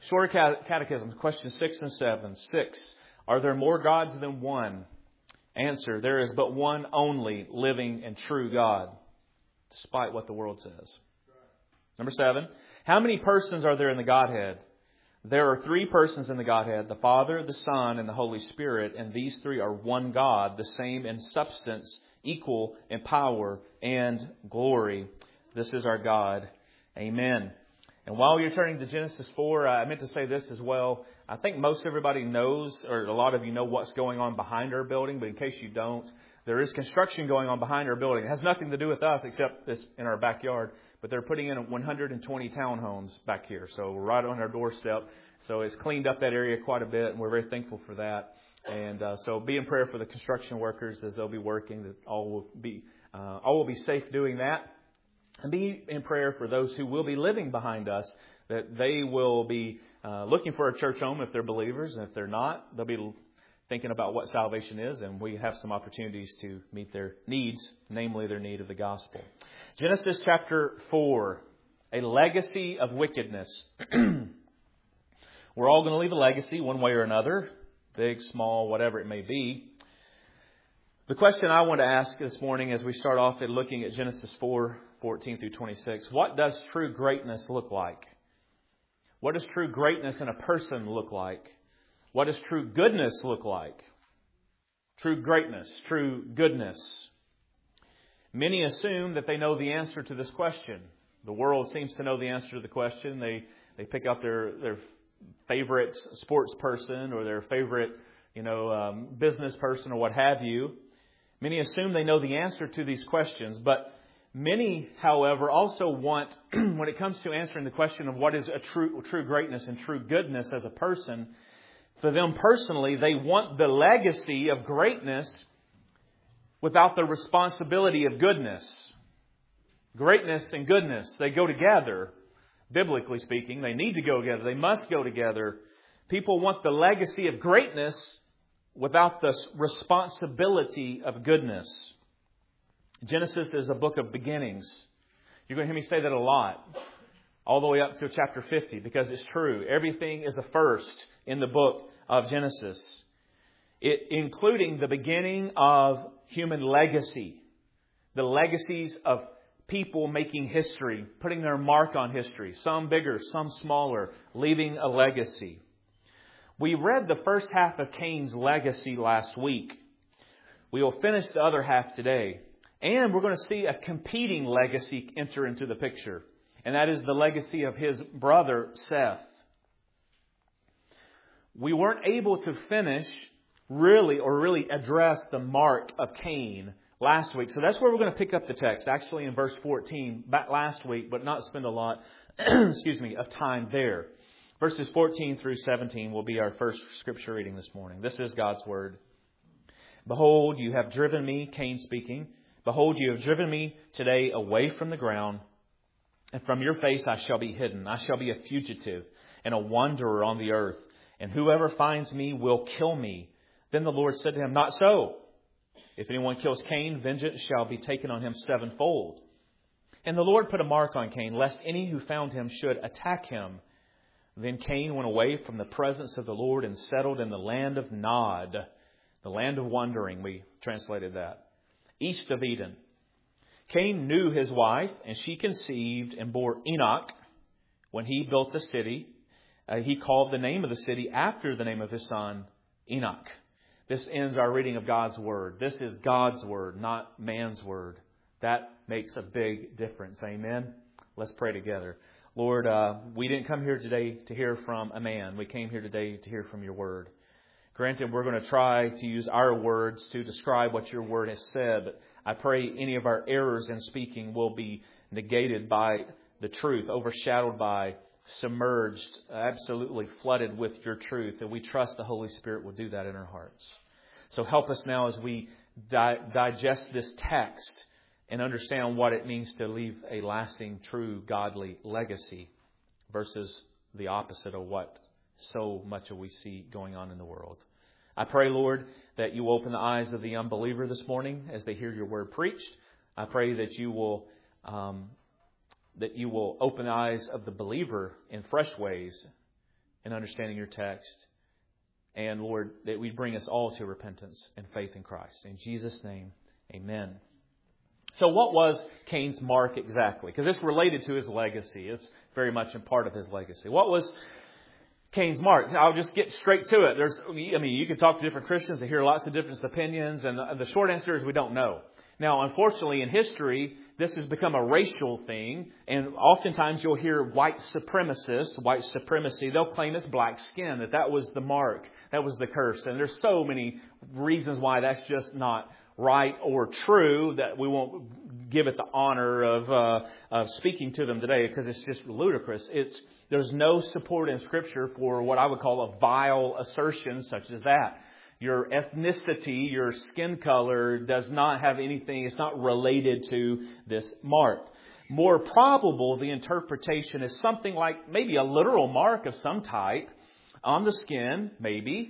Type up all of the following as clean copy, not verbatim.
Shorter Catechism, questions 6 and 7. 6. Are there more gods than one? Answer. There is but one only living and true God, despite what the world says. Number 7. How many persons are there in the Godhead? There are 3 persons in the Godhead, the Father, the Son, and the Holy Spirit, and these 3 are one God, the same in substance, equal in power and glory. This is our God. Amen. And while you're turning to Genesis 4, I meant to say this as well. I think most everybody knows, or a lot of you know what's going on behind our building, but in case you don't, there is construction going on behind our building. It has nothing to do with us except this in our backyard, but they're putting in 120 townhomes back here. So we're right on our doorstep. So it's cleaned up that area quite a bit, and we're very thankful for that. And so be in prayer for the construction workers as they'll be working, that all will be safe doing that. And be in prayer for those who will be living behind us, that they will be looking for a church home if they're believers. And if they're not, they'll be thinking about what salvation is. And we have some opportunities to meet their needs, namely their need of the gospel. Genesis chapter 4, a legacy of wickedness. We're all going to leave a legacy one way or another, big, small, whatever it may be. The question I want to ask this morning as we start off at looking at Genesis 4:14 through 26, what does true greatness look like? What does true greatness in a person look like? What does true goodness look like? True greatness, true goodness. Many assume that they know the answer to this question. The world seems to know the answer to the question. They pick up their favorite sports person or their favorite business person or what have you. Many assume they know the answer to these questions, but many, however, also want, when it comes to answering the question of what is a true greatness and true goodness as a person, for them personally, they want the legacy of greatness without the responsibility of goodness. Greatness and goodness, they go together. Biblically speaking, they need to go together. They must go together. People want the legacy of greatness without the responsibility of goodness. Genesis is a book of beginnings. You're going to hear me say that a lot, all the way up to chapter 50, because it's true. Everything is a first in the book of Genesis, including the beginning of human legacy, the legacies of people making history, putting their mark on history, some bigger, some smaller, leaving a legacy. We read the first half of Cain's legacy last week. We will finish the other half today. And we're going to see a competing legacy enter into the picture. And that is the legacy of his brother, Seth. We weren't able to finish really address the mark of Cain last week. So that's where we're going to pick up the text. Actually in verse 14, back last week, but not spend a lot, of time there. Verses 14 through 17 will be our first scripture reading this morning. This is God's Word. Behold, you have driven me, Cain speaking. Behold, you have driven me today away from the ground, and from your face I shall be hidden. I shall be a fugitive and a wanderer on the earth, and whoever finds me will kill me. Then the Lord said to him, Not so. If anyone kills Cain, vengeance shall be taken on him sevenfold. And the Lord put a mark on Cain, lest any who found him should attack him. Then Cain went away from the presence of the Lord and settled in the land of Nod, the land of wandering, we translated that, east of Eden. Cain knew his wife, and she conceived and bore Enoch. When he built the city, he called the name of the city after the name of his son, Enoch. This ends our reading of God's Word. This is God's Word, not man's word. That makes a big difference. Amen? Let's pray together. Lord, we didn't come here today to hear from a man. We came here today to hear from your Word. Granted, we're going to try to use our words to describe what your Word has said, but I pray any of our errors in speaking will be negated by the truth, overshadowed by, submerged, absolutely flooded with your truth. And we trust the Holy Spirit will do that in our hearts. So help us now as we digest this text and understand what it means to leave a lasting, true, godly legacy versus the opposite of what so much of we see going on in the world. I pray, Lord, that you open the eyes of the unbeliever this morning as they hear your word preached. I pray that you will open the eyes of the believer in fresh ways in understanding your text. And Lord, that we bring us all to repentance and faith in Christ. In Jesus' name, amen. So what was Cain's mark exactly? Because it's related to his legacy. It's very much a part of his legacy. What was Cain's mark? I'll just get straight to it. You can talk to different Christians and hear lots of different opinions. And the short answer is we don't know. Now, unfortunately, in history, this has become a racial thing. And oftentimes you'll hear white supremacists, white supremacy. They'll claim it's black skin, that was the mark. That was the curse. And there's so many reasons why that's just not right or true that we won't give it the honor of speaking to them today because it's just ludicrous. There's no support in Scripture for what I would call a vile assertion such as that. Your ethnicity, your skin color does not have anything, it's not related to this mark. More probable, the interpretation is something like maybe a literal mark of some type on the skin, maybe,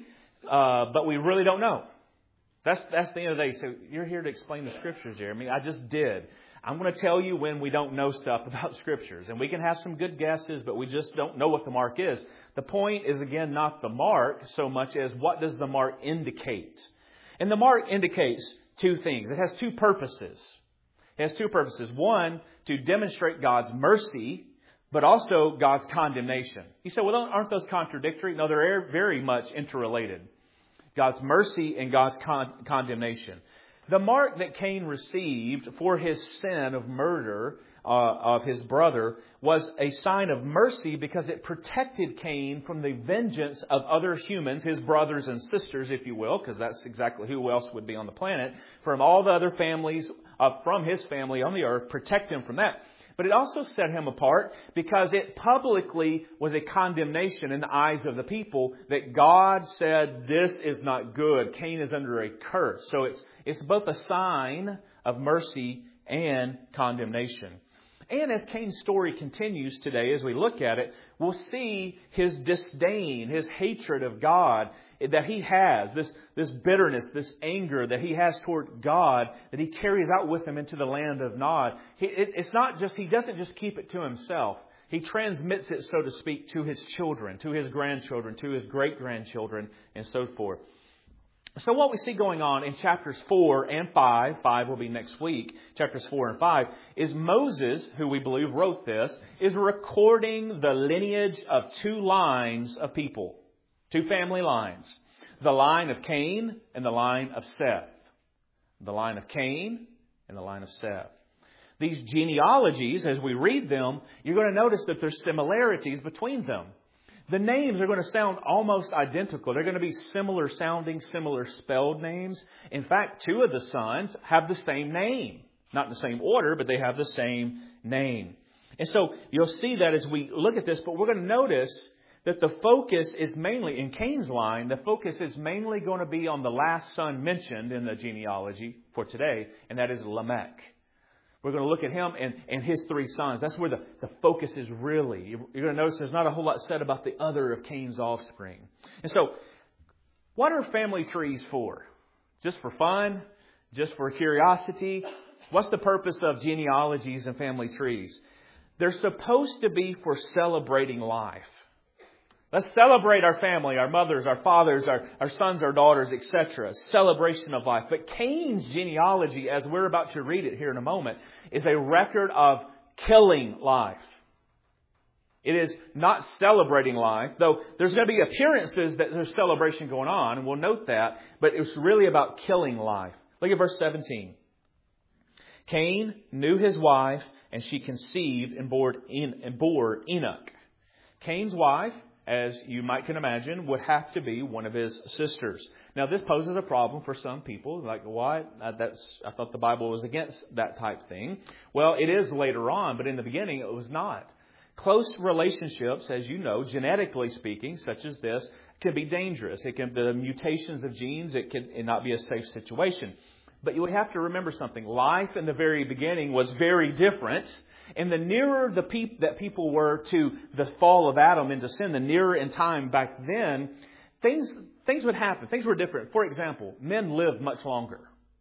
but we really don't know. That's the end of the day. So you're here to explain the Scriptures, Jeremy. I just did. I'm going to tell you when we don't know stuff about Scriptures. And we can have some good guesses, but we just don't know what the mark is. The point is, again, not the mark so much as what does the mark indicate. And the mark indicates two things. It has two purposes. It has two purposes. One, to demonstrate God's mercy, but also God's condemnation. You say, well, aren't those contradictory? No, they're very much interrelated. God's mercy and God's condemnation. The mark that Cain received for his sin of murder of his brother was a sign of mercy because it protected Cain from the vengeance of other humans, his brothers and sisters, if you will, because that's exactly who else would be on the planet, from all the other families, from his family on the earth, protect him from that. But it also set him apart because it publicly was a condemnation in the eyes of the people that God said, this is not good. Cain is under a curse. So it's both a sign of mercy and condemnation. And as Cain's story continues today, as we look at it, we'll see his disdain, his hatred of God that he has, this bitterness, this anger that he has toward God that he carries out with him into the land of Nod. It's not just, he doesn't just keep it to himself. He transmits it, so to speak, to his children, to his grandchildren, to his great-grandchildren, and so forth. So what we see going on in chapters 4 and 5 will be next week, chapters 4 and 5, is Moses, who we believe wrote this, is recording the lineage of two lines of people, two family lines, the line of Cain and the line of Seth. The line of Cain and the line of Seth. These genealogies, as we read them, you're going to notice that there's similarities between them. The names are going to sound almost identical. They're going to be similar sounding, similar spelled names. In fact, two of the sons have the same name. Not in the same order, but they have the same name. And so you'll see that as we look at this, but we're going to notice that the focus is mainly, in Cain's line, the focus is mainly going to be on the last son mentioned in the genealogy for today, and that is Lamech. We're going to look at him and his three sons. That's where the focus is really. You're going to notice there's not a whole lot said about the other of Cain's offspring. And so, what are family trees for? Just for fun? Just for curiosity? What's the purpose of genealogies and family trees? They're supposed to be for celebrating life. Let's celebrate our family, our mothers, our fathers, our sons, our daughters, etc. Celebration of life. But Cain's genealogy, as we're about to read it here in a moment, is a record of killing life. It is not celebrating life, though there's going to be appearances that there's celebration going on, and we'll note that, but it's really about killing life. Look at verse 17. Cain knew his wife, and she conceived and bore Enoch. Cain's wife, as you might can imagine, would have to be one of his sisters. Now, this poses a problem for some people. Like, what? I thought the Bible was against that type thing. Well, it is later on, but in the beginning it was not. Close relationships, as you know, genetically speaking, such as this, can be dangerous. The mutations of genes, it can not be a safe situation. But you would have to remember something. Life in the very beginning was very different. And the nearer that people were to the fall of Adam into sin, the nearer in time back then, things would happen. Things were different. For example, men lived much longer.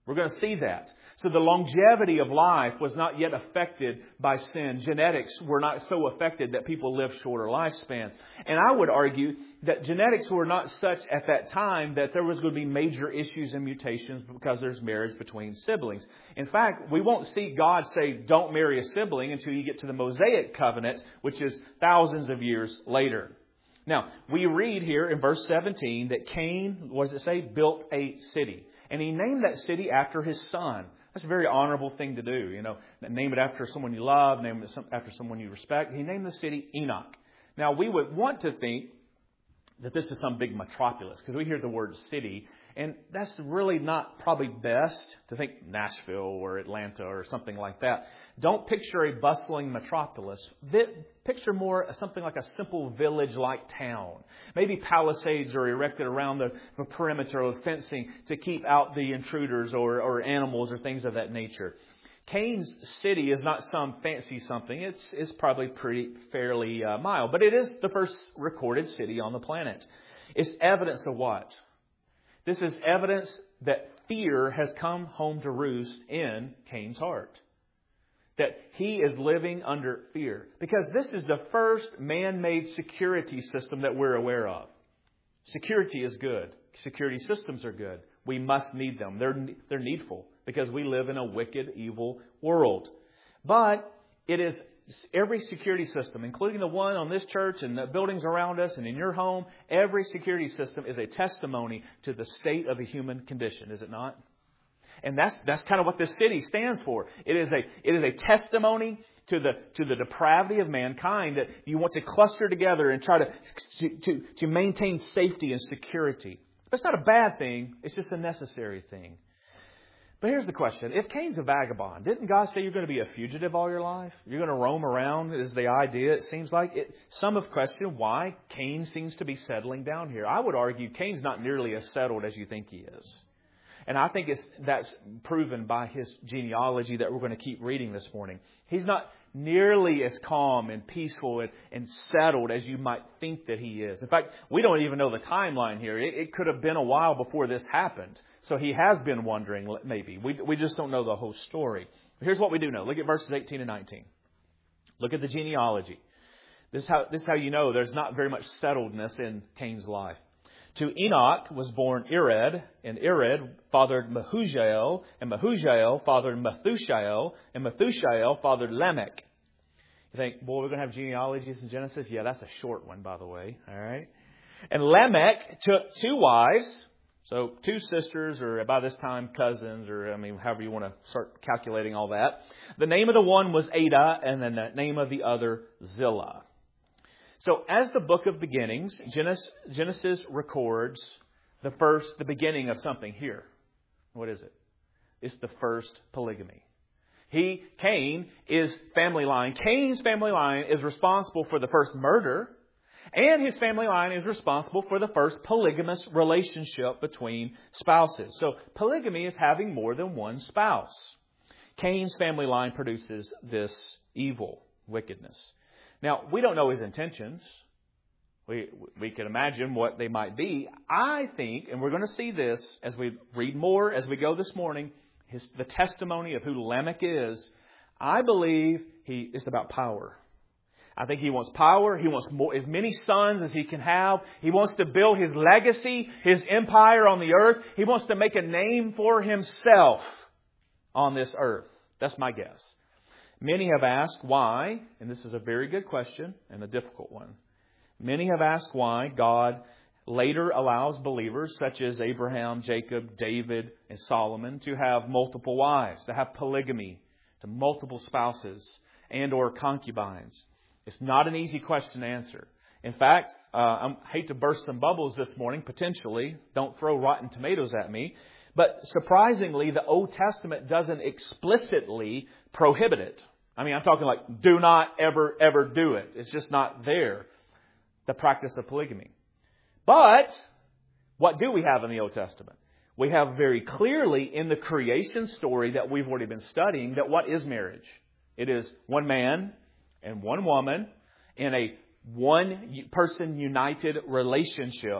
We're going to see that. So the longevity of life was not yet affected by sin. Genetics were not so affected that people lived shorter lifespans. And I would argue that genetics were not such at that time that there was going to be major issues and mutations because there's marriage between siblings. In fact, we won't see God say, don't marry a sibling until you get to the Mosaic covenant, which is thousands of years later. Now, we read here in verse 17 that Cain, what does it say, built a city. And he named that city after his son. That's a very honorable thing to do. Name it after someone you love, name it after someone you respect. He named the city Enoch. Now, we would want to think that this is some big metropolis because we hear the word city. And that's really not probably best to think Nashville or Atlanta or something like that. Don't picture a bustling metropolis. Picture more something like a simple village-like town. Maybe palisades are erected around the perimeter of fencing to keep out the intruders or animals or things of that nature. Cain's city is not some fancy something. It's probably fairly mild. But it is the first recorded city on the planet. It's evidence of what? This is evidence that fear has come home to roost in Cain's heart. That he is living under fear. Because this is the first man-made security system that we're aware of. Security is good. Security systems are good. We must need them. They're needful because we live in a wicked, evil world. But it is every security system, including the one on this church and the buildings around us and in your home, every security system is a testimony to the state of the human condition, is it not? And that's kind of what this city stands for. It is a testimony to the depravity of mankind that you want to cluster together and try to maintain safety and security. But it's not a bad thing. It's just a necessary thing. But here's the question. If Cain's a vagabond, didn't God say you're going to be a fugitive all your life? You're going to roam around is the idea, it seems like. Some have questioned why Cain seems to be settling down here. I would argue Cain's not nearly as settled as you think he is. And I think that's proven by his genealogy that we're going to keep reading this morning. He's not nearly as calm and peaceful and settled as you might think that he is. In fact, we don't even know the timeline here. It could have been a while before this happened. So he has been wondering, maybe. We just don't know the whole story. But here's what we do know. Look at verses 18 and 19. Look at the genealogy. This is how you know there's not very much settledness in Cain's life. To Enoch was born Irad, and Irad fathered Mehujael, and Mehujael fathered Methushael, and Methushael fathered Lamech. You think, boy, we're going to have genealogies in Genesis? Yeah, that's a short one, by the way. All right. And Lamech took 2 wives, so 2 sisters, or by this time cousins, or however you want to start calculating all that. The name of the one was Adah, and then the name of the other Zillah. So as the book of beginnings, Genesis records the beginning of something here. What is it? It's the first polygamy. Cain is family line. Cain's family line is responsible for the first murder, and his family line is responsible for the first polygamous relationship between spouses. So polygamy is having more than one spouse. Cain's family line produces this evil, wickedness. Now, we don't know his intentions. We can imagine what they might be. I think, and we're going to see this as we read more as we go this morning, the testimony of who Lamech is, I believe it's about power. I think he wants power. He wants as many sons as he can have. He wants to build his legacy, his empire on the earth. He wants to make a name for himself on this earth. That's my guess. Many have asked why, and this is a very good question and a difficult one. Many have asked why God later allows believers such as Abraham, Jacob, David, and Solomon to have multiple wives, to have polygamy, to multiple spouses and or concubines. It's not an easy question to answer. In fact, I hate to burst some bubbles this morning, potentially. Don't throw rotten tomatoes at me. But surprisingly, the Old Testament doesn't explicitly prohibit it. I'm talking like, do not ever, ever do it. It's just not there, the practice of polygamy. But what do we have in the Old Testament? We have very clearly in the creation story that we've already been studying that what is marriage? It is one man and one woman in a one-person united relationship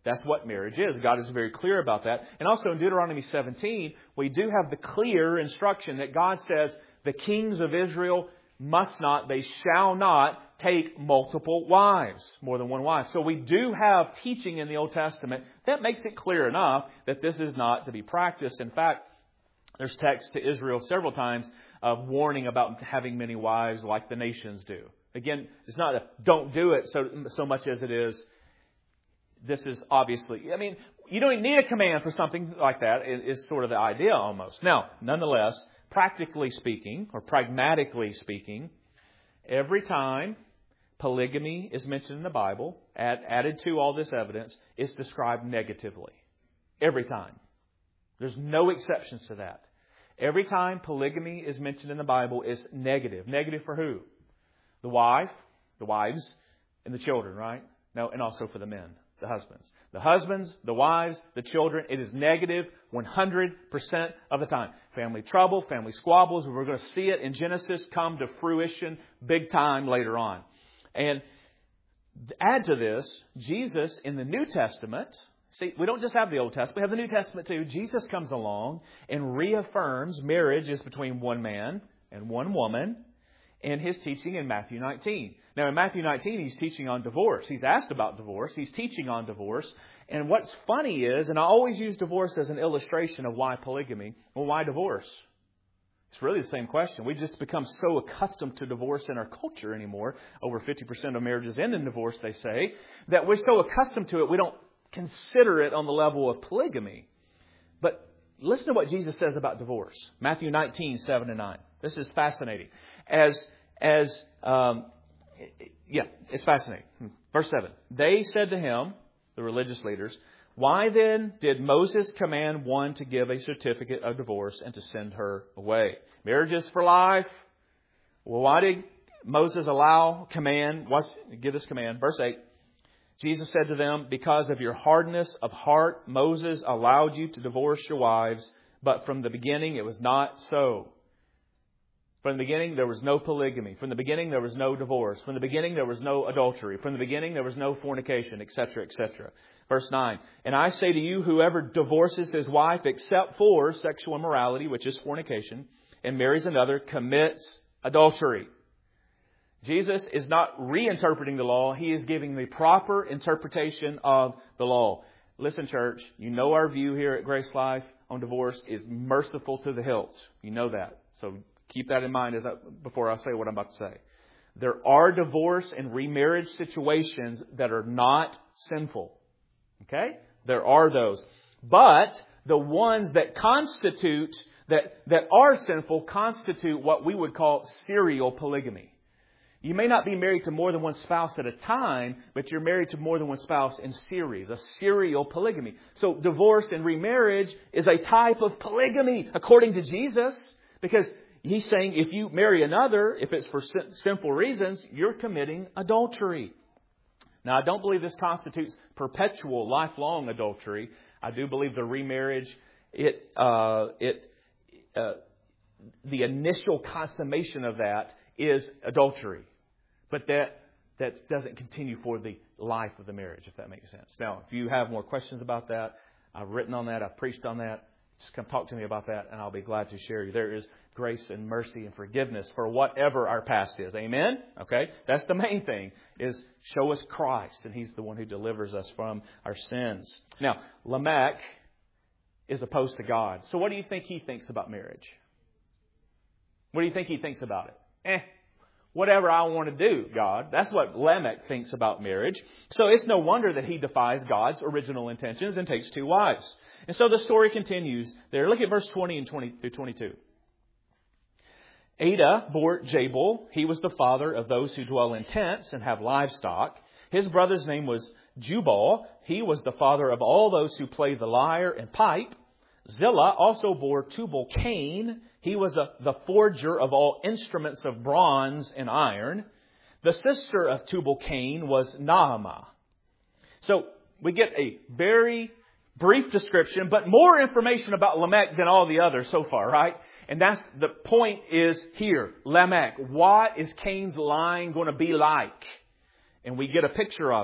That's what marriage is. God is very clear about that. And also in Deuteronomy 17, we do have the clear instruction that God says the kings of Israel must not, they shall not take multiple wives, more than one wife. So we do have teaching in the Old Testament that makes it clear enough that this is not to be practiced. In fact, there's text to Israel several times of warning about having many wives like the nations do. Again, it's not a don't do it so much as it is, this is obviously, I mean, you don't need a command for something like that is sort of the idea almost. Now, nonetheless, practically speaking, or pragmatically speaking, every time polygamy is mentioned in the Bible, added to all this evidence, it's described negatively. Every time. There's no exceptions to that. Every time polygamy is mentioned in the Bible, it's negative. Negative for who? The wife, the wives, and the children, right? No, and also for the men, the husbands. The husbands, the wives, the children, it is negative 100% of the time. Family trouble, family squabbles, we're going to see it in Genesis come to fruition big time later on. And add to this, Jesus in the New Testament, see, we don't just have the Old Testament, we have the New Testament too. Jesus comes along and reaffirms marriage is between one man and one woman in His teaching in Matthew 19. Now in Matthew 19, He's teaching on divorce. He's asked about divorce. He's teaching on divorce. And what's funny is, and I always use divorce as an illustration of why polygamy. Well, why divorce? It's really the same question. We've just become so accustomed to divorce in our culture anymore. Over 50% of marriages end in divorce, they say, that we're so accustomed to it, we don't consider it on the level of polygamy. But listen to what Jesus says about divorce. Matthew 19, 7 and 9. This is fascinating. It's fascinating. Verse 7. They said to Him, the religious leaders, why then did Moses command one to give a certificate of divorce and to send her away? Marriage is for life. Well, why did Moses give this command? Verse 8. Jesus said to them, because of your hardness of heart, Moses allowed you to divorce your wives, but from the beginning it was not so. From the beginning there was no polygamy. From the beginning there was no divorce. From the beginning there was no adultery. From the beginning there was no fornication, etc., etc. Verse 9, and I say to you, whoever divorces his wife except for sexual immorality, which is fornication, and marries another, commits adultery. Jesus is not reinterpreting the law. He is giving the proper interpretation of the law. Listen, church, you know our view here at Grace Life on divorce is merciful to the hilt. You know that. So keep that in mind before I say what I'm about to say. There are divorce and remarriage situations that are not sinful. Okay? There are those. But the ones that that are sinful constitute what we would call serial polygamy. You may not be married to more than one spouse at a time, but you're married to more than one spouse in series, a serial polygamy. So divorce and remarriage is a type of polygamy, according to Jesus, because He's saying if you marry another, if it's for sinful reasons, you're committing adultery. Now, I don't believe this constitutes perpetual, lifelong adultery. I do believe the remarriage, the initial consummation of that is adultery. But that doesn't continue for the life of the marriage, if that makes sense. Now, if you have more questions about that, I've written on that, I've preached on that, just come talk to me about that, and I'll be glad to share you. There is grace and mercy and forgiveness for whatever our past is. Amen? Okay? That's the main thing, is show us Christ, and He's the one who delivers us from our sins. Now, Lamech is opposed to God. So what do you think he thinks about marriage? What do you think he thinks about it? Whatever I want to do, God. That's what Lamech thinks about marriage. So it's no wonder that he defies God's original intentions and takes two wives. And so the story continues there. Look at verse 20 and 20 through 22. Adah bore Jabal. He was the father of those who dwell in tents and have livestock. His brother's name was Jubal. He was the father of all those who play the lyre and pipe. Zillah also bore Tubal-Cain. He was the forger of all instruments of bronze and iron. The sister of Tubal-Cain was Naamah. So we get a very brief description, but more information about Lamech than all the others so far, right? And that's the point is here. Lamech. What is Cain's line going to be like? And we get a picture of it.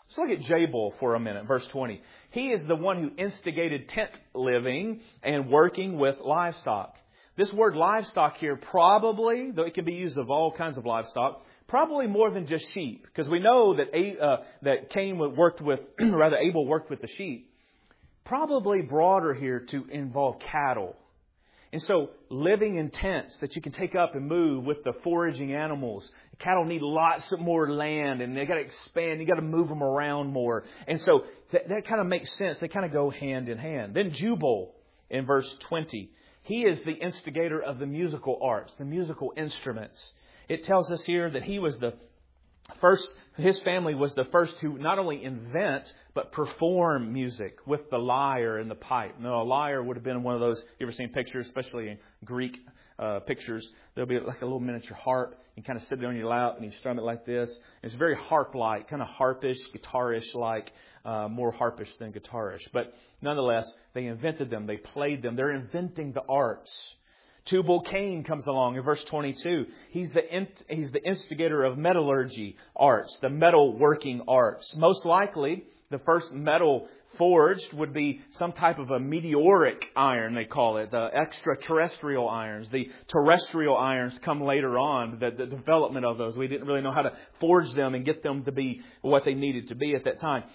Let's look at Jabal for a minute, verse 20. He is the one who instigated tent living and working with livestock. This word livestock here probably, though it can be used of all kinds of livestock, probably more than just sheep. Because we know that Cain worked with, rather Abel worked with the sheep. Probably broader here to involve cattle. And so living in tents that you can take up and move with the foraging animals. Cattle need lots more land and they got to expand. You got to move them around more. And so that kind of makes sense. They kind of go hand in hand. Then Jubal in verse 20. He is the instigator of the musical arts, the musical instruments. It tells us here that he was the first, his family was the first to not only invent, but perform music with the lyre and the pipe. Now, a lyre would have been one of those, you ever seen pictures, especially in Greek pictures, there'll be like a little miniature harp. You kind of sit there on your lap and you strum it like this. It's very harp-like, kind of harpish, guitarish-like, more harpish than guitarish. But nonetheless, they invented them. They played them. They're inventing the arts. Tubal-Cain comes along in verse 22. He's the instigator of metallurgy arts, the metalworking arts. Most likely, the first metal forged would be some type of a meteoric iron, they call it, the extraterrestrial irons. The terrestrial irons come later on, the development of those. We didn't really know how to forge them and get them to be what they needed to be at that time.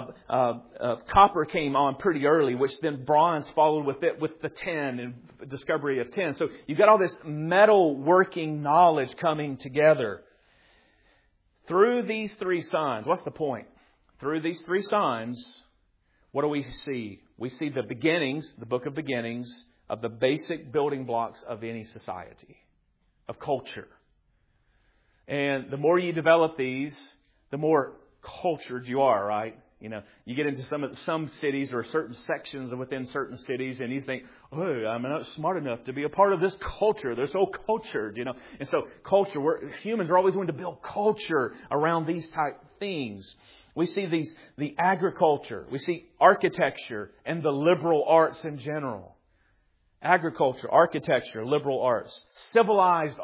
Copper came on pretty early, which then bronze followed with it, with the tin and discovery of tin. So you've got all this metal working knowledge coming together. Through these three signs, what's the point? Through these three signs, what do we see? We see the beginnings, the book of beginnings, of the basic building blocks of any society, of culture. And the more you develop these, the more cultured you are, right? You know, you get into some cities or certain sections within certain cities and you think, oh, I'm not smart enough to be a part of this culture. They're so cultured, you know. And so culture, humans are always going to build culture around these type things. We see the agriculture, we see architecture and the liberal arts in general. Agriculture, architecture, liberal arts, civilized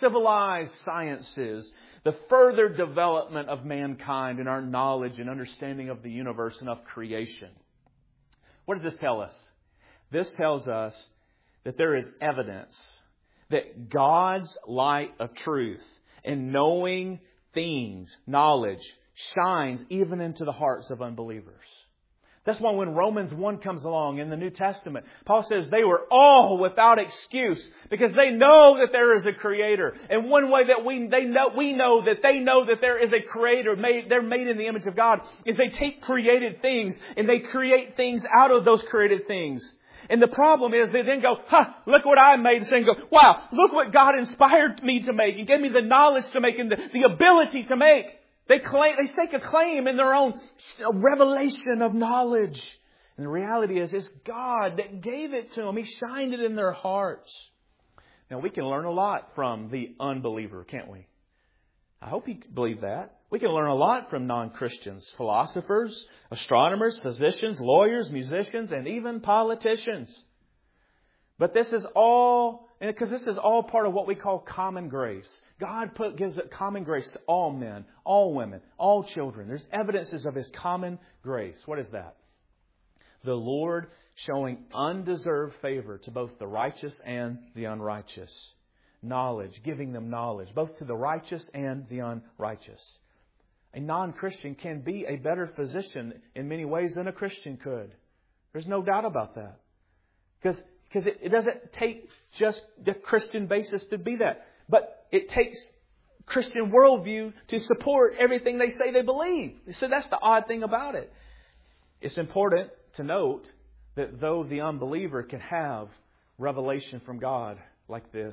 sciences, the further development of mankind and our knowledge and understanding of the universe and of creation. What does this tell us? This tells us that there is evidence that God's light of truth and knowing things, knowledge, shines even into the hearts of unbelievers. That's why when Romans 1 comes along in the New Testament, Paul says they were all without excuse because they know that there is a Creator. And one way that we know that there is a Creator, they're made in the image of God, is they take created things and they create things out of those created things. And the problem is they then go, look what I made. And go, wow, look what God inspired me to make and gave me the knowledge to make and the ability to make. They stake a claim in their own revelation of knowledge. And the reality is, it's God that gave it to them. He shined it in their hearts. Now, we can learn a lot from the unbeliever, can't we? I hope you believe that. We can learn a lot from non-Christians, philosophers, astronomers, physicians, lawyers, musicians, and even politicians. But this is all, because this is all part of what we call common grace. God gives it common grace to all men, all women, all children. There's evidences of His common grace. What is that? The Lord showing undeserved favor to both the righteous and the unrighteous. Knowledge, giving them knowledge, both to the righteous and the unrighteous. A non-Christian can be a better physician in many ways than a Christian could. There's no doubt about that. Because it doesn't take just the Christian basis to be that. But it takes Christian worldview to support everything they say they believe. So that's the odd thing about it. It's important to note that though the unbeliever can have revelation from God like this,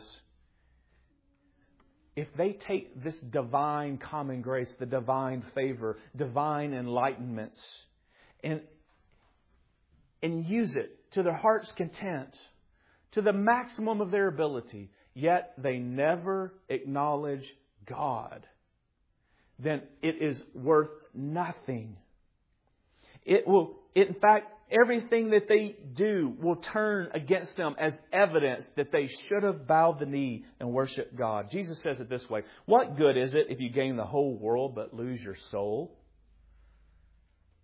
if they take this divine common grace, the divine favor, divine enlightenments, and use it to their heart's content, to the maximum of their ability, yet they never acknowledge God, then it is worth nothing. In fact, everything that they do will turn against them as evidence that they should have bowed the knee and worshiped God. Jesus says it this way: what good is it if you gain the whole world but lose your soul?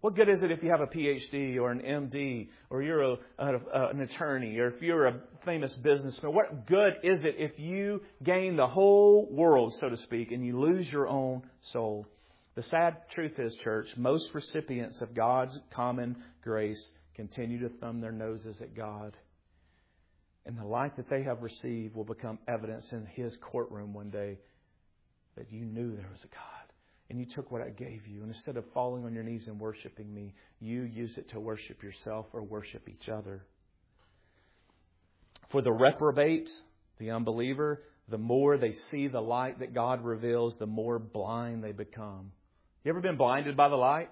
What good is it if you have a PhD or an MD or you're an attorney or if you're a famous businessman? What good is it if you gain the whole world, so to speak, and you lose your own soul? The sad truth is, church, most recipients of God's common grace continue to thumb their noses at God. And the light that they have received will become evidence in His courtroom one day that you knew there was a God. And you took what I gave you. And instead of falling on your knees and worshiping me, you use it to worship yourself or worship each other. For the reprobate, the unbeliever, the more they see the light that God reveals, the more blind they become. You ever been blinded by the light?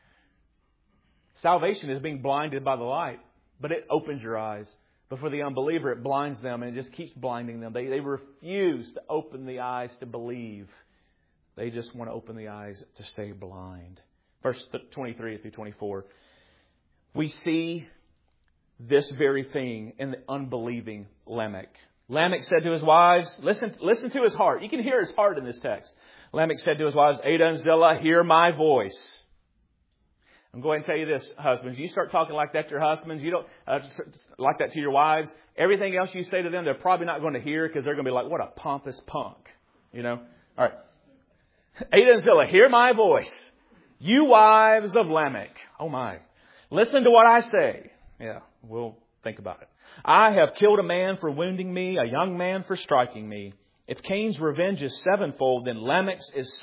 Salvation is being blinded by the light, but it opens your eyes. But for the unbeliever, it blinds them and it just keeps blinding them. They refuse to open the eyes to believe. They just want to open the eyes to stay blind. Verse 23 through 24. We see this very thing in the unbelieving Lamech. Lamech said to his wives, listen to his heart. You can hear his heart in this text. Lamech said to his wives, Adah and Zillah, hear my voice. I'm going to tell you this, husbands. You start talking like that to your husbands. You don't like that to your wives. Everything else you say to them, they're probably not going to hear because they're going to be like, what a pompous punk. You know? All right. Adah and Zillah, hear my voice. You wives of Lamech. Oh my. Listen to what I say. Yeah, we'll think about it. I have killed a man for wounding me, a young man for striking me. If Cain's revenge is sevenfold, then Lamech's is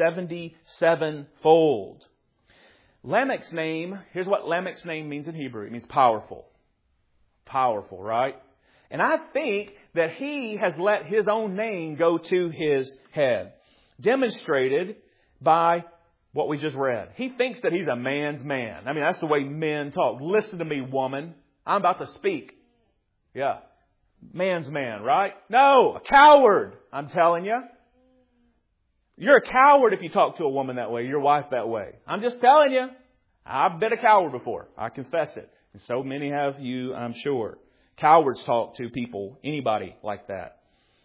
77-fold. Lamech's name, here's what Lamech's name means in Hebrew. It means powerful. Powerful, right? And I think that he has let his own name go to his head. Demonstrated by what we just read. He thinks that he's a man's man. I mean, that's the way men talk. Listen to me, woman. I'm about to speak. Yeah. Man's man, right? No, a coward, I'm telling you. You're a coward if you talk to a woman that way, your wife that way. I'm just telling you. I've been a coward before. I confess it. And so many have you, I'm sure. Cowards talk to people, anybody like that.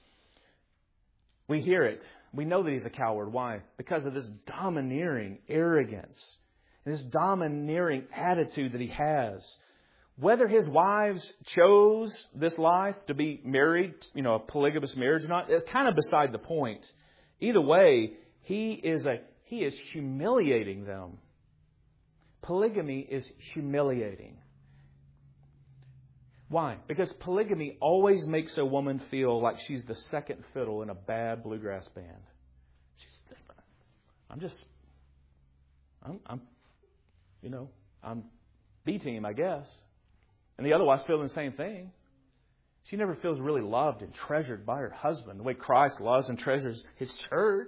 We hear it. We know that he's a coward. Why? Because of this domineering arrogance and this domineering attitude that he has. Whether his wives chose this life to be married, a polygamous marriage or not, it's kind of beside the point. Either way, he is humiliating them. Polygamy is humiliating. Why? Because polygamy always makes a woman feel like she's the second fiddle in a bad bluegrass band. I'm B-team, I guess. And the other wife's feeling the same thing. She never feels really loved and treasured by her husband, the way Christ loves and treasures His church.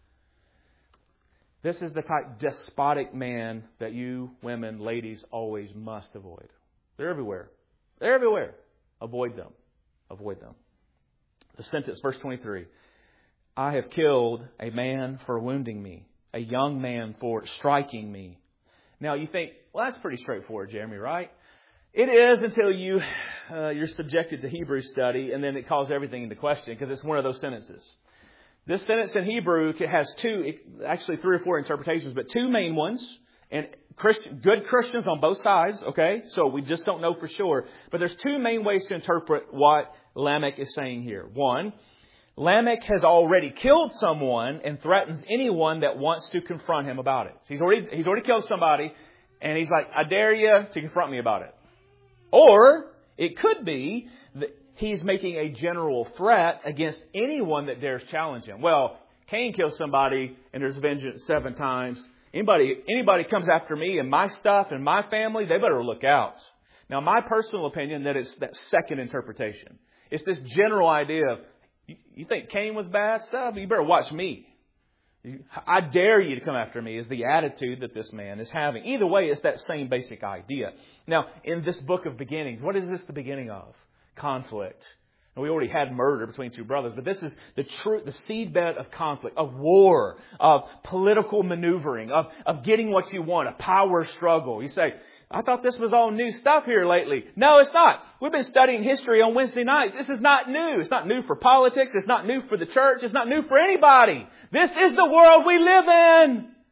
This is the type despotic man that you women, ladies, always must avoid. They're everywhere. They're everywhere. Avoid them. Avoid them. The sentence, verse 23. I have killed a man for wounding me, a young man for striking me. Now you think, well, that's pretty straightforward, Jeremy, right? It is until you're subjected to Hebrew study, and then it calls everything into question because it's one of those sentences. This sentence in Hebrew has actually 3 or 4 interpretations, but 2 main ones. And good Christians on both sides, okay? So we just don't know for sure. But there's 2 main ways to interpret what Lamech is saying here. One, Lamech has already killed someone and threatens anyone that wants to confront him about it. He's already killed somebody, and he's like, I dare you to confront me about it. Or it could be that he's making a general threat against anyone that dares challenge him. Well, Cain killed somebody, and there's vengeance 7 times. Anybody comes after me and my stuff and my family, they better look out. Now, my personal opinion that it's that second interpretation. It's this general idea of, you think Cain was bad stuff? You better watch me. I dare you to come after me is the attitude that this man is having. Either way, it's that same basic idea. Now, in this book of beginnings, what is this the beginning of? Conflict. We already had murder between 2 brothers, but this is the seedbed of conflict, of war, of political maneuvering, of getting what you want, a power struggle. You say, I thought this was all new stuff here lately. No, it's not. We've been studying history on Wednesday nights. This is not new. It's not new for politics. It's not new for the church. It's not new for anybody. This is the world we live in.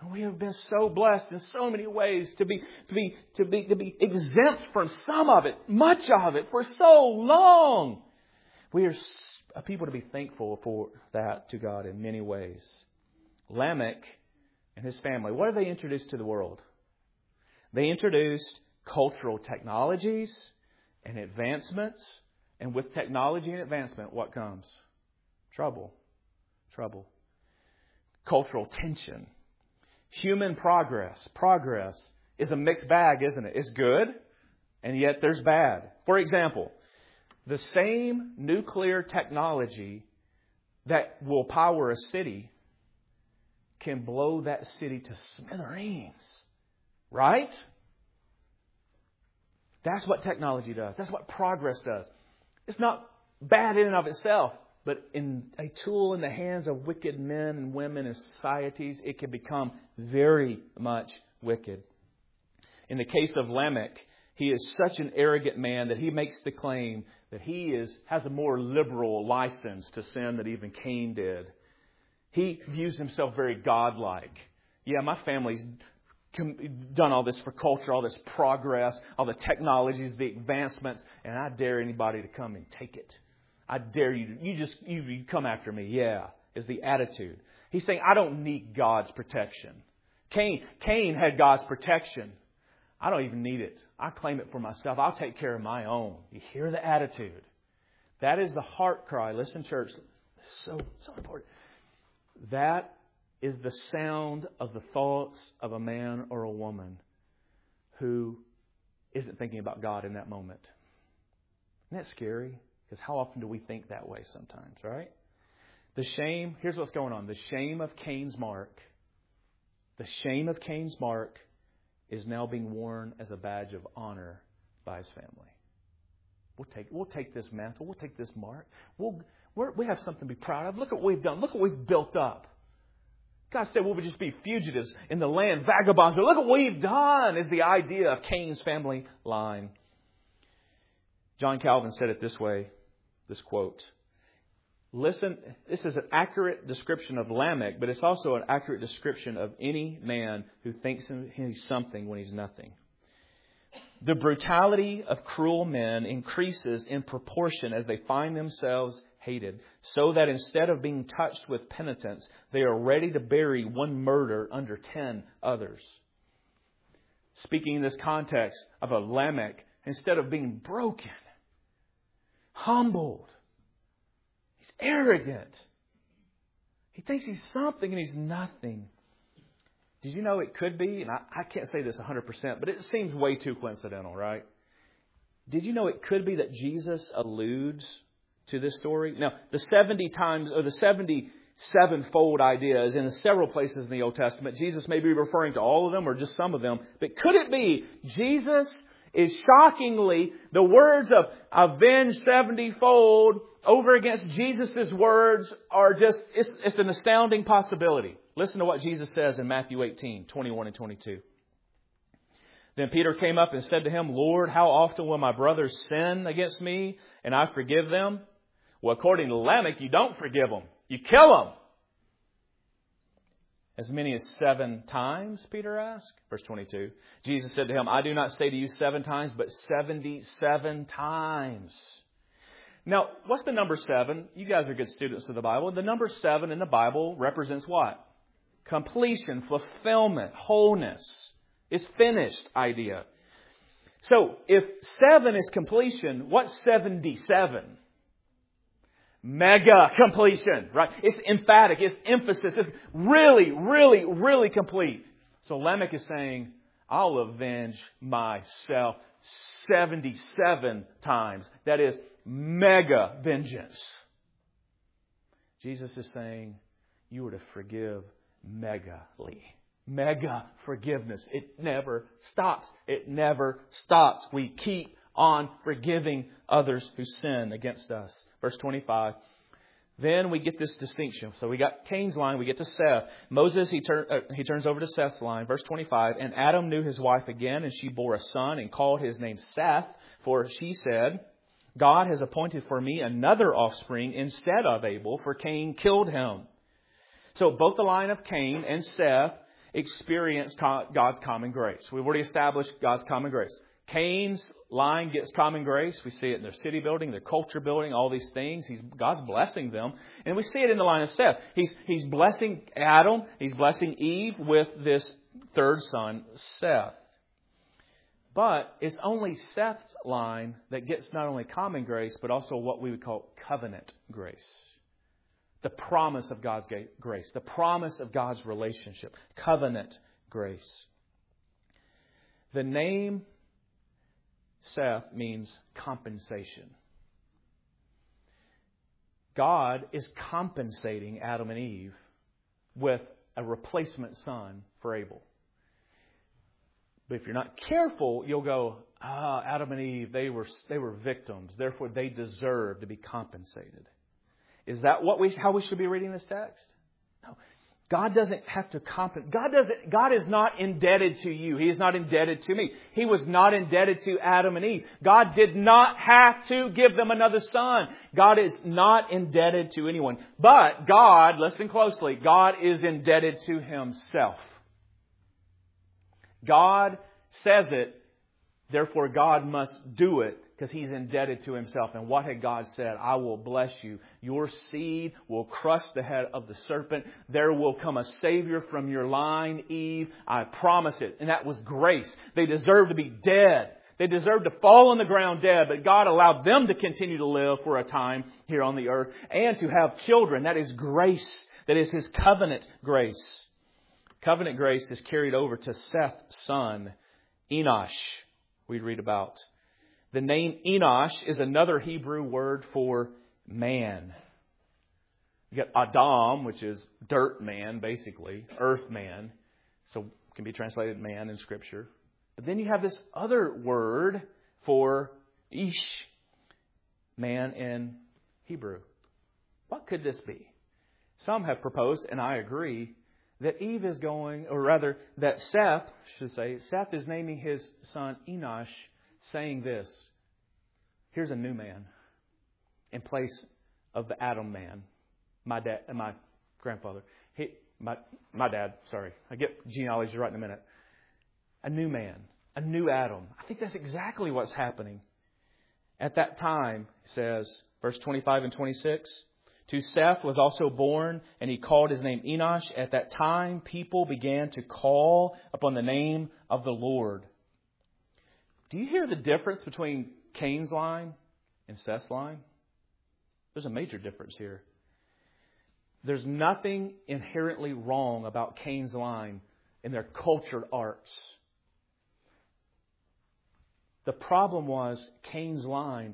And we have been so blessed in so many ways to be exempt from some of it, much of it, for so long. We are a people to be thankful for that to God in many ways. Lamech and his family, what did they introduce to the world? They introduced cultural technologies and advancements. And with technology and advancement, what comes? Trouble. Trouble. Cultural tension. Human progress. Progress is a mixed bag, isn't it? It's good, and yet there's bad. For example, the same nuclear technology that will power a city can blow that city to smithereens. Right? That's what technology does. That's what progress does. It's not bad in and of itself, but in a tool in the hands of wicked men and women in societies, it can become very much wicked. In the case of Lamech, he is such an arrogant man that he makes the claim that he has a more liberal license to sin than even Cain did. He views himself very godlike. Yeah, my family's done all this for culture, all this progress, all the technologies, the advancements, and I dare anybody to come and take it. I dare you. You come after me. Yeah, is the attitude. He's saying, I don't need God's protection. Cain had God's protection. I don't even need it. I claim it for myself. I'll take care of my own. You hear the attitude. That is the heart cry. Listen, church. So important. That is the sound of the thoughts of a man or a woman who isn't thinking about God in that moment. Isn't that scary? Because how often do we think that way sometimes, right? The shame, here's what's going on. The shame of Cain's mark, is now being worn as a badge of honor by his family. We'll take this mantle. We'll take this mark. We have something to be proud of. Look at what we've done. Look what we've built up. God said we would just be fugitives in the land, vagabonds. Look at what we've done is the idea of Cain's family line. John Calvin said it this way, this quote. Listen, this is an accurate description of Lamech, but it's also an accurate description of any man who thinks he's something when he's nothing. The brutality of cruel men increases in proportion as they find themselves hated, so that instead of being touched with penitence, they are ready to bury one murder under 10 others. Speaking in this context of a Lamech, instead of being broken, humbled, he's arrogant. He thinks he's something and he's nothing. Did you know it could be, and I can't say this 100%, but it seems way too coincidental, right? Did you know it could be that Jesus alludes to this story? Now, the 70 times, or the 77-fold idea is in several places in the Old Testament. Jesus may be referring to all of them or just some of them. But could it be Jesus is shockingly, the words of avenge 70-fold over against Jesus' words are just, it's an astounding possibility. Listen to what Jesus says in Matthew 18, 21 and 22. Then Peter came up and said to him, Lord, how often will my brothers sin against me and I forgive them? Well, according to Lamech, you don't forgive them. You kill them. As many as 7 times, Peter asked. Verse 22. Jesus said to him, I do not say to you 7 times, but 77 times. Now, what's the number 7? You guys are good students of the Bible. The number 7 in the Bible represents what? Completion, fulfillment, wholeness. It's finished idea. So, if 7 is completion, what's 77? Mega completion, right? It's emphatic, it's emphasis, it's really, really, really complete. So Lamech is saying, I'll avenge myself 77 times. That is mega vengeance. Jesus is saying, you are to forgive megally. Mega forgiveness. It never stops. It never stops. We keep on forgiving others who sin against us. Verse 25. Then we get this distinction. So we got Cain's line, we get to Seth. Moses, he turns over to Seth's line. Verse 25. And Adam knew his wife again, and she bore a son and called his name Seth. For she said, God has appointed for me another offspring instead of Abel, for Cain killed him. So both the line of Cain and Seth experienced God's common grace. We've already established God's common grace. Cain's line gets common grace. We see it in their city building, their culture building, all these things. God's blessing them. And we see it in the line of Seth. He's blessing Adam. He's blessing Eve with this third son, Seth. But it's only Seth's line that gets not only common grace, but also what we would call covenant grace. The promise of God's grace. The promise of God's relationship. Covenant grace. The name Seth means compensation. God is compensating Adam and Eve with a replacement son for Abel. But if you're not careful, you'll go, Adam and Eve, they were victims. Therefore, they deserve to be compensated. Is that how we should be reading this text? No. God doesn't have to compensate. God is not indebted to you. He is not indebted to me. He was not indebted to Adam and Eve. God did not have to give them another son. God is not indebted to anyone. But God, listen closely, God is indebted to Himself. God says it, therefore God must do it because He's indebted to Himself. And what had God said? I will bless you. Your seed will crush the head of the serpent. There will come a Savior from your line, Eve. I promise it. And that was grace. They deserved to be dead. They deserved to fall on the ground dead, but God allowed them to continue to live for a time here on the earth and to have children. That is grace. That is His covenant grace. Covenant grace is carried over to Seth's son, Enosh, we read about. The name Enosh is another Hebrew word for man. You got Adam, which is dirt man, basically, earth man. So it can be translated man in Scripture. But then you have this other word for Ish, man in Hebrew. What could this be? Some have proposed, and I agree, that Eve is going, or rather, that Seth is naming his son Enosh, saying this: here's a new man in place of the Adam man, my grandfather, my dad. Sorry, I get genealogy right in a minute. A new man, a new Adam. I think that's exactly what's happening at that time. It says, verse 25 and 26. To Seth was also born, and he called his name Enosh. At that time, people began to call upon the name of the Lord. Do you hear the difference between Cain's line and Seth's line? There's a major difference here. There's nothing inherently wrong about Cain's line in their cultured arts. The problem was Cain's line.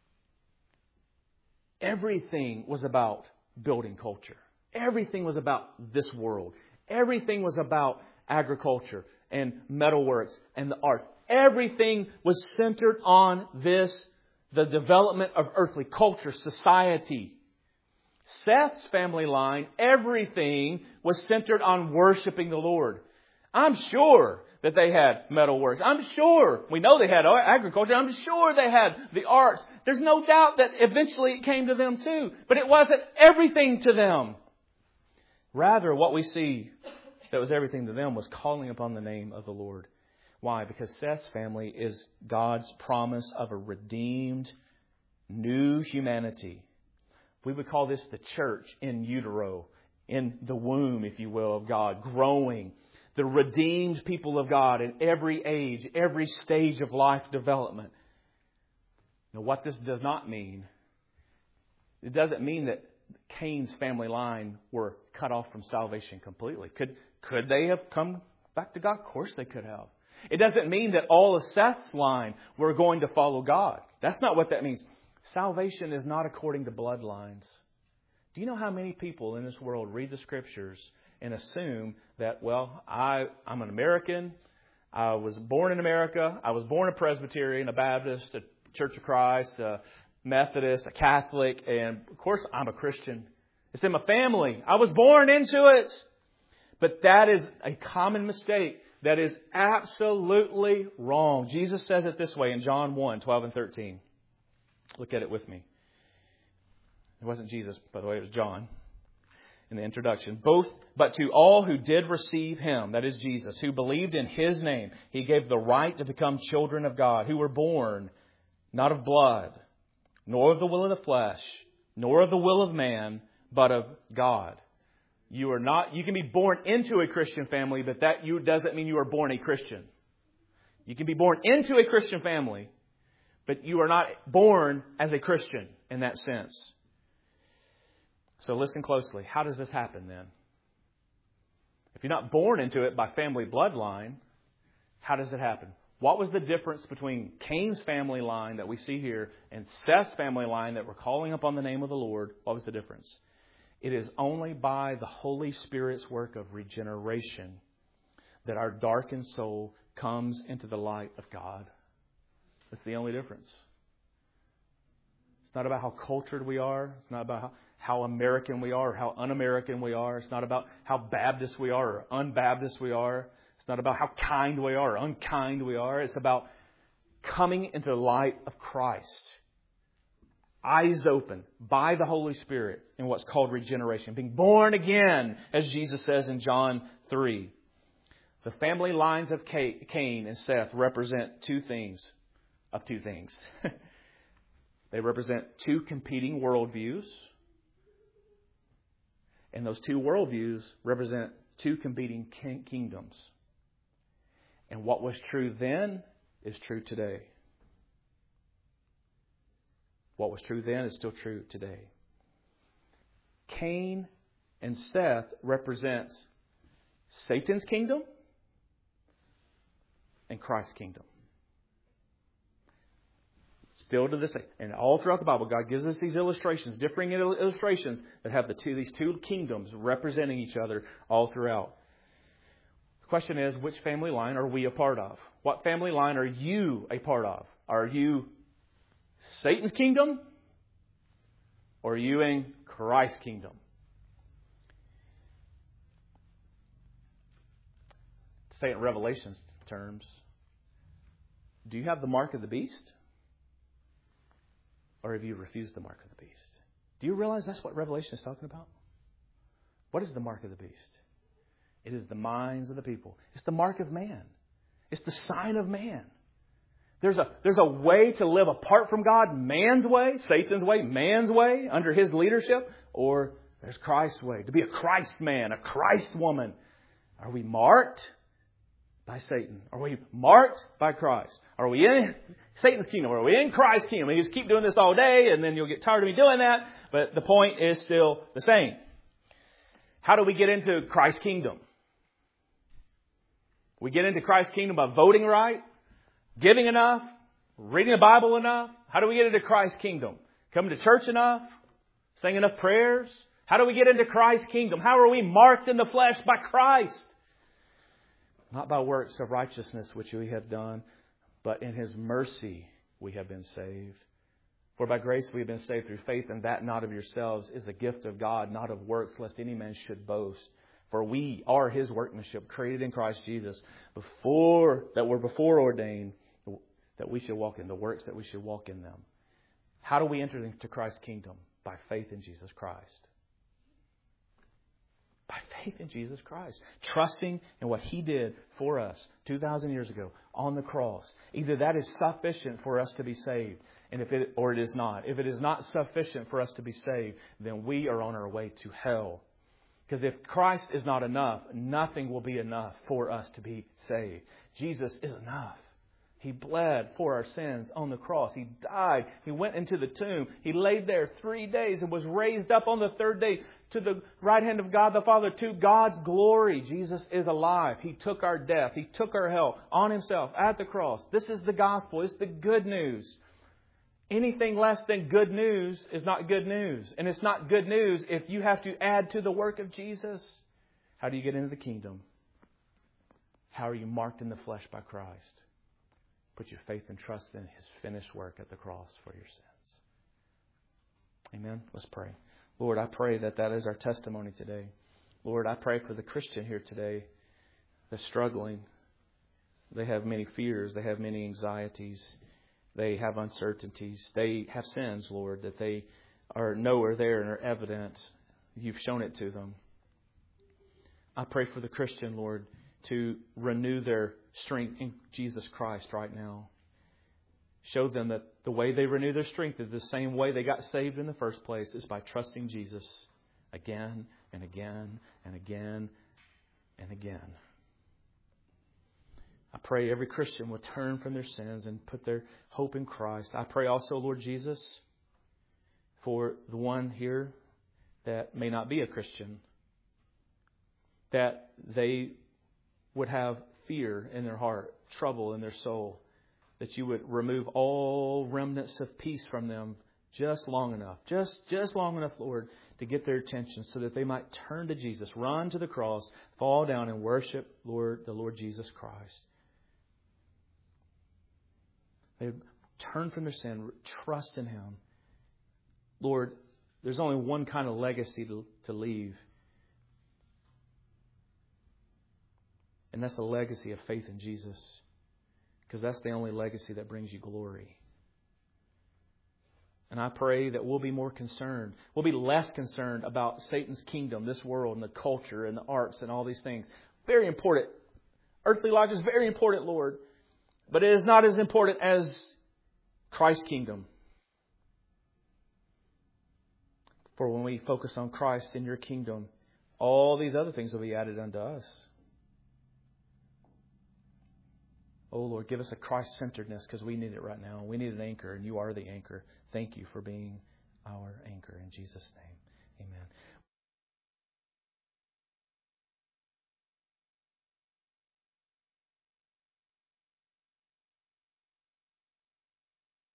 Everything was about building culture. Everything was about this world. Everything was about agriculture and metalworks and the arts. Everything was centered on this, the development of earthly culture, society. Seth's family line, everything was centered on worshiping the Lord. I'm sure that they had metalworks. I'm sure we know they had agriculture. I'm sure they had the arts. There's no doubt that eventually it came to them too. But it wasn't everything to them. Rather, what we see that was everything to them was calling upon the name of the Lord. Why? Because Seth's family is God's promise of a redeemed new humanity. We would call this the church in utero, in the womb, if you will, of God, growing. The redeemed people of God in every age, every stage of life development. Now, what this does not mean, it doesn't mean that Cain's family line were cut off from salvation completely. Could they have come back to God? Of course they could have. It doesn't mean that all of Seth's line were going to follow God. That's not what that means. Salvation is not according to bloodlines. Do you know how many people in this world read the Scriptures and assume that, well, I'm an American, I was born in America, I was born a Presbyterian, a Baptist, a Church of Christ, a Methodist, a Catholic, and of course I'm a Christian. It's in my family. I was born into it. But that is a common mistake. That is absolutely wrong. Jesus says it this way in John 1, 12 and 13. Look at it with me. It wasn't Jesus, by the way, it was John. in the introduction. But to all who did receive Him, that is Jesus, who believed in His name, He gave the right to become children of God, who were born not of blood, nor of the will of the flesh, nor of the will of man, but of God. You can be born into a Christian family, but that doesn't mean you are born a Christian. You can be born into a Christian family, but you are not born as a Christian in that sense. So listen closely. How does this happen then? If you're not born into it by family bloodline, how does it happen? What was the difference between Cain's family line that we see here and Seth's family line that we're calling upon the name of the Lord? What was the difference? It is only by the Holy Spirit's work of regeneration that our darkened soul comes into the light of God. That's the only difference. It's not about how cultured we are. It's not about how American we are or how un-American we are. It's not about how Baptist we are or un-Baptist we are. It's not about how kind we are or unkind we are. It's about coming into the light of Christ. Eyes open by the Holy Spirit in what's called regeneration. Being born again, as Jesus says in John 3. The family lines of Cain and Seth represent two things. They represent two competing worldviews. And those two worldviews represent two competing kingdoms. And what was true then is true today. What was true then is still true today. Cain and Seth represent Satan's kingdom and Christ's kingdom. Still to this day. And all throughout the Bible, God gives us these illustrations, differing illustrations that have these two kingdoms representing each other all throughout. The question is, which family line are we a part of? What family line are you a part of? Are you Satan's kingdom? Or are you in Christ's kingdom? To say it in Revelation's terms, do you have the mark of the beast? Or have you refused the mark of the beast? Do you realize that's what Revelation is talking about? What is the mark of the beast? It is the minds of the people. It's the mark of man. It's the sign of man. There's a way to live apart from God, man's way, Satan's way, man's way, under his leadership, or there's Christ's way, to be a Christ man, a Christ woman. Are we marked by Satan? Are we marked by Christ? Are we in Satan's kingdom? Or are we in Christ's kingdom? And you just keep doing this all day, and then you'll get tired of me doing that. But the point is still the same. How do we get into Christ's kingdom? We get into Christ's kingdom by voting right, giving enough, reading the Bible enough. How do we get into Christ's kingdom? Coming to church enough, saying enough prayers. How do we get into Christ's kingdom? How are we marked in the flesh by Christ? Not by works of righteousness which we have done, but in His mercy we have been saved. For by grace we have been saved through faith, and that not of yourselves is a gift of God, not of works, lest any man should boast. For we are His workmanship, created in Christ Jesus, before ordained, that we should walk in the works that we should walk in them. How do we enter into Christ's kingdom? By faith in Jesus Christ. By faith in Jesus Christ. Trusting in what He did for us 2,000 years ago on the cross. Either that is sufficient for us to be saved, or it is not. If it is not sufficient for us to be saved, then we are on our way to hell. Because if Christ is not enough, nothing will be enough for us to be saved. Jesus is enough. He bled for our sins on the cross. He died. He went into the tomb. He laid there 3 days and was raised up on the third day to the right hand of God the Father, to God's glory. Jesus is alive. He took our death. He took our hell on Himself at the cross. This is the gospel. It's the good news. Anything less than good news is not good news. And it's not good news if you have to add to the work of Jesus. How do you get into the kingdom? How are you marked in the flesh by Christ? Put your faith and trust in His finished work at the cross for your sins. Amen. Let's pray. Lord, I pray that is our testimony today. Lord, I pray for the Christian here today that's struggling. They have many fears. They have many anxieties. They have uncertainties. They have sins, Lord, that they know are there and are evident. You've shown it to them. I pray for the Christian, Lord, to renew their strength in Jesus Christ right now. Show them that the way they renew their strength is the same way they got saved in the first place, is by trusting Jesus again and again and again and again. I pray every Christian will turn from their sins and put their hope in Christ. I pray also, Lord Jesus, for the one here that may not be a Christian, that they would have fear in their heart, trouble in their soul, that you would remove all remnants of peace from them just long enough, just long enough, Lord, to get their attention so that they might turn to Jesus, run to the cross, fall down and worship the Lord Jesus Christ. They turn from their sin, trust in Him. Lord, there's only one kind of legacy to leave. And that's a legacy of faith in Jesus. Because that's the only legacy that brings you glory. And I pray that we'll be more concerned. We'll be less concerned about Satan's kingdom, this world, and the culture, and the arts, and all these things. Very important. Earthly life is very important, Lord. But it is not as important as Christ's kingdom. For when we focus on Christ in your kingdom, all these other things will be added unto us. Oh, Lord, give us a Christ-centeredness because we need it right now. We need an anchor, and you are the anchor. Thank you for being our anchor. In Jesus' name, amen.